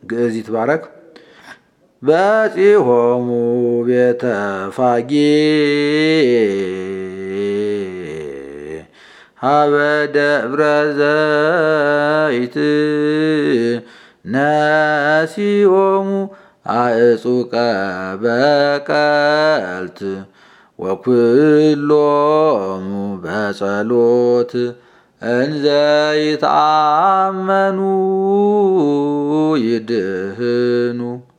ግዕዝ ይትባረክ። በጺሖሙ ቤተ ፋጌ ሀበ ደብረ ዘይት ነሲኦሙ አዕጹቀ በቀልት ወኩሎሙ በጸሎት እንዘ ይትአመኑ ይድህኑ